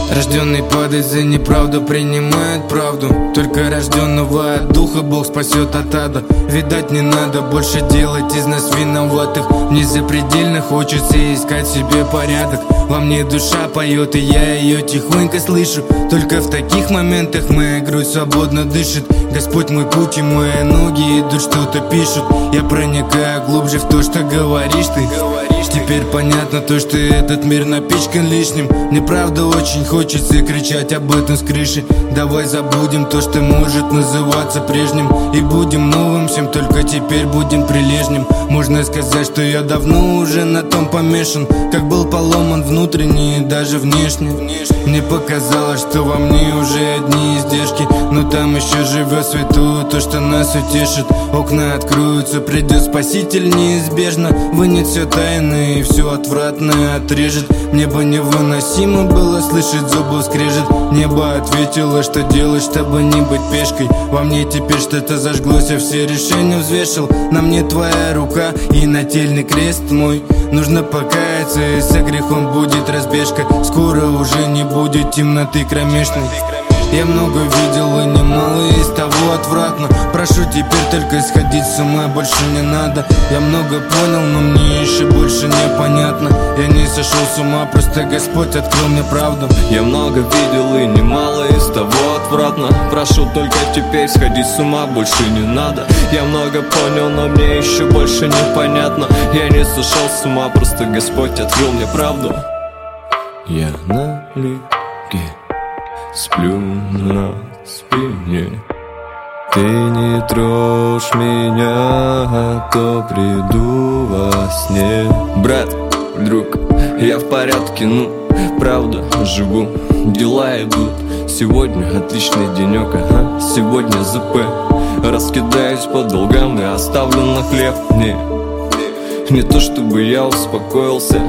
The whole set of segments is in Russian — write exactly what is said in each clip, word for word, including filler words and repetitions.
Рожденный падает за неправду, принимает правду. Только рожденного от духа Бог спасет от ада. Видать, не надо больше делать из нас виноватых. Мне запредельно хочется искать себе порядок. Во мне душа поет, и я ее тихонько слышу. Только в таких моментах моя грудь свободно дышит. Господь мой путь, и мои ноги идут, что-то пишут. Я проникаю глубже в то, что говоришь ты. Теперь понятно то, что этот мир напичкан лишним. Мне правда очень хочется кричать об этом с крыши. Давай забудем то, что может называться прежним, и будем новым всем, только теперь будем прилежным. Можно сказать, что я давно уже на том помешан, как был поломан внутренне и даже внешне. Мне показалось, что во мне уже одни издержки, но там еще живет святое то, что нас утешит. Окна откроются, придет Спаситель неизбежно, вынет все тайны и все отвратное отрежет. Мне бы невыносимо было слышать зубов скрежет. Небо ответило, что делать, чтобы не быть пешкой. Во мне теперь что-то зажглось, я все решения взвешил. На мне твоя рука и нательный крест мой. Нужно покаяться, и со грехом будет разбежка. Скоро уже не будет темноты кромешной. Я много видел и немало из того отвратно. Прошу теперь только сходить с ума больше не надо. Я много понял, но мне еще больше непонятно. Я не сошел с ума, просто Господь открыл мне правду. Я много видел и немало из того отвратно. Прошу только теперь сходить с ума больше не надо. Я много понял, но мне еще больше непонятно. Я не сошел с ума, просто Господь открыл мне правду. Я налегке сплю на спине. Ты не трожь меня, а то приду во сне. Брат, друг, я в порядке, ну, правда, живу, дела идут. Сегодня отличный денек, ага, сегодня ЗП. Раскидаюсь по долгам и оставлю на хлеб. Не, не то чтобы я успокоился,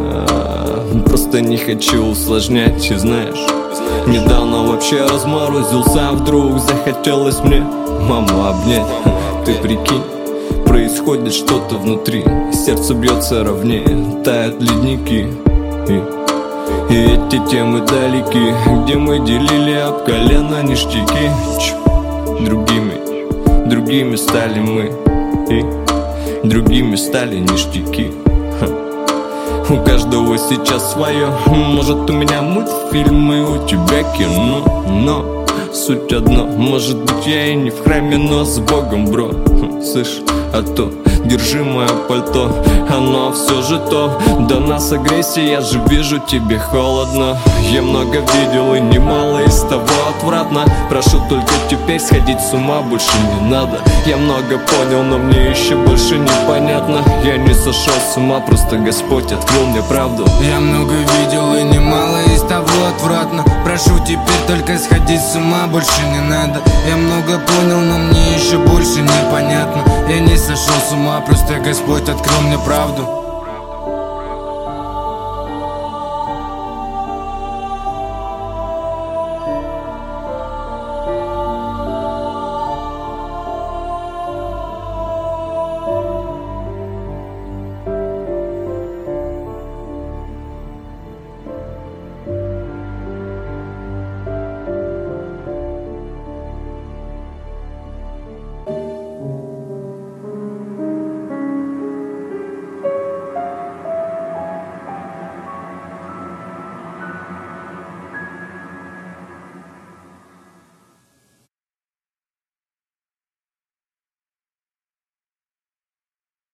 а просто не хочу усложнять, и знаешь, недавно вообще разморозился, а вдруг захотелось мне маму обнять. Ты прикинь, происходит что-то внутри, сердце бьется ровнее, тают ледники. И, и эти темы далеки, где мы делили об колено ништяки. Ч, другими, другими стали мы, и другими стали ништяки. У каждого сейчас свое. Может, у меня мультфильмы, у тебя кино, но суть одно. Может быть, я и не в храме, но с Богом, бро. Слышь, а то держи мое пальто, оно все же то. До нас агрессия, я же вижу, тебе холодно. Я много видел и немало из того отвратно. Прошу только теперь сходить с ума больше не надо. Я много понял, но мне еще больше непонятно. Я не сошел с ума, просто Господь открыл мне правду. Я много видел и немало из того отвратно. Прошу теперь только сходить с ума больше не надо. Я много понял, но мне еще больше непонятно. Я не сошел с ума, просто Господь открыл мне правду.